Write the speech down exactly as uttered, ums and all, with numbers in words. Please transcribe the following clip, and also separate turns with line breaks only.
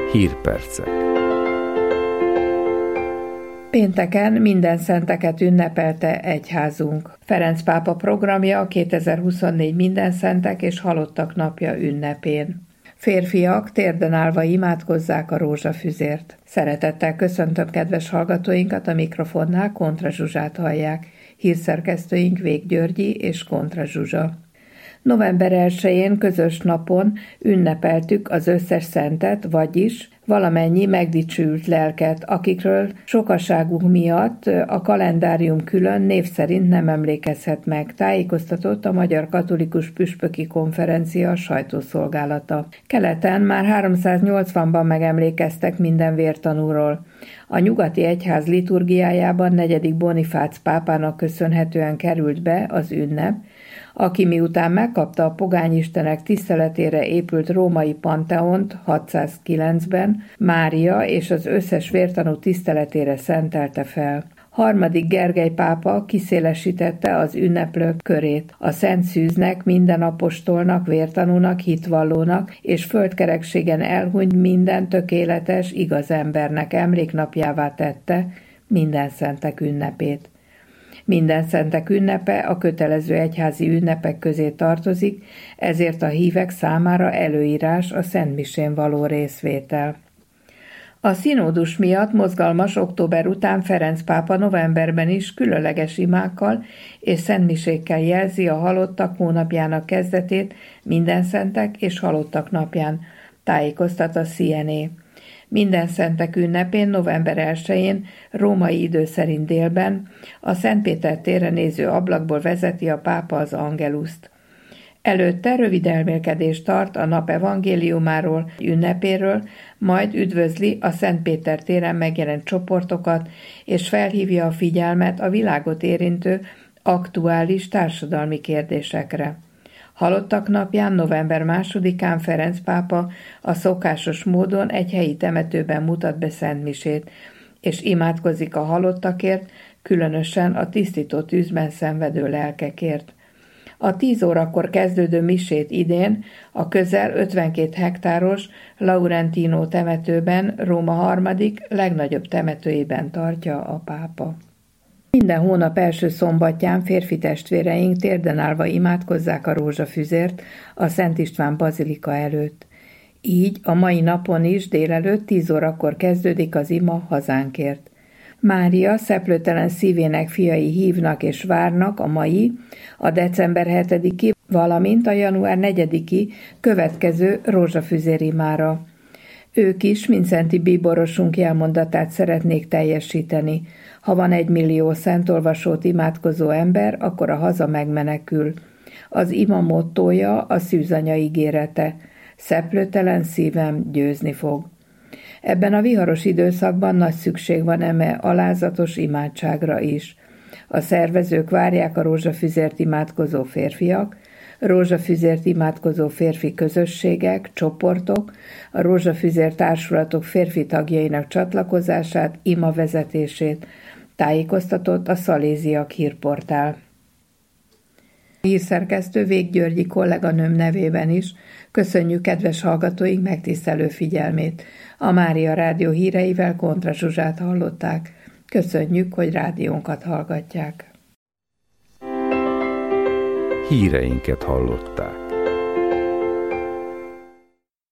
Hírpercek.
Pénteken Mindenszenteket ünnepelte egyházunk. Ferenc pápa programja kétezer-huszonnégy Mindenszentek és Halottak napja ünnepén. Férfiak térden állva imádkozzák a rózsafüzért. Szeretettel köszöntöm kedves hallgatóinkat, a mikrofonnál Kontra Zsuzsát hallják. Hírszerkesztőink Vég Györgyi és Kontra Zsuzsa. november elsején közös napon ünnepeltük az összes szentet, vagyis valamennyi megdicsült lelket, akikről sokaságuk miatt a kalendárium külön név szerint nem emlékezhet meg, tájékoztatott a Magyar Katolikus Püspöki Konferencia sajtószolgálata. Keleten már háromszáznyolcvanban megemlékeztek minden vértanúról. A nyugati egyház liturgiájában negyedik Bonifác pápának köszönhetően került be az ünnep, aki miután megkapta a pogányistenek tiszteletére épült római Panteont hatszázkilencben, Mária és az összes vértanú tiszteletére szentelte fel. Harmadik Gergely pápa kiszélesítette az ünneplők körét. A Szent Szűznek, minden apostolnak, vértanúnak, hitvallónak és földkerekségen elhunyt minden tökéletes, igaz embernek emléknapjává tette Mindenszentek ünnepét. Mindenszentek ünnepe a kötelező egyházi ünnepek közé tartozik, ezért a hívek számára előírás a szentmisén való részvétel. A színódus miatt mozgalmas október után Ferenc pápa novemberben is különleges imákkal és szentmisékkel jelzi a halottak hónapjának kezdetét Mindenszentek és Halottak napján, tájékoztat a cé en á. Mindenszentek ünnepén november elsején római idő szerint délben a Szentpéter térre néző ablakból vezeti a pápa az angeluszt. Előtte rövid elmélkedést tart a nap evangéliumáról, ünnepéről, majd üdvözli a Szentpéter téren megjelent csoportokat, és felhívja a figyelmet a világot érintő aktuális társadalmi kérdésekre. Halottak napján, november másodikán Ferenc pápa a szokásos módon egy helyi temetőben mutat be szentmisét, és imádkozik a halottakért, különösen a tisztító tűzben szenvedő lelkekért. A tíz órakor kezdődő misét idén a közel ötvenkét hektáros Laurentino temetőben, Róma harmadik legnagyobb temetőjében tartja a pápa. Minden hónap első szombatján férfi testvéreink térden állva imádkozzák a rózsafüzért a Szent István bazilika előtt. Így a mai napon is délelőtt tíz órakor kezdődik az ima hazánkért. Mária szeplőtelen szívének fiai hívnak és várnak a mai, a december hetediki, valamint a január negyediki következő rózsafüzérimára. Ők is Mindszenty bíborosunk jelmondatát szeretnék teljesíteni. Ha van egy millió szentolvasót imádkozó ember, akkor a haza megmenekül. Az ima mottója a szűzanya ígérete. Szeplőtelen szívem győzni fog. Ebben a viharos időszakban nagy szükség van eme alázatos imádságra is. A szervezők várják a rózsafüzért imádkozó férfiak, rózsafüzért imádkozó férfi közösségek, csoportok, a rózsafüzér társulatok férfi tagjainak csatlakozását, ima vezetését, tájékoztatott a Szaléziak hírportál. Hírszerkesztő Vég Györgyi kolléganőm nevében is köszönjük kedves hallgatóink megtisztelő figyelmét. A Mária Rádió híreivel Kontra Zsuzsát hallották. Köszönjük, hogy rádiónkat hallgatják.
Híreinket hallották.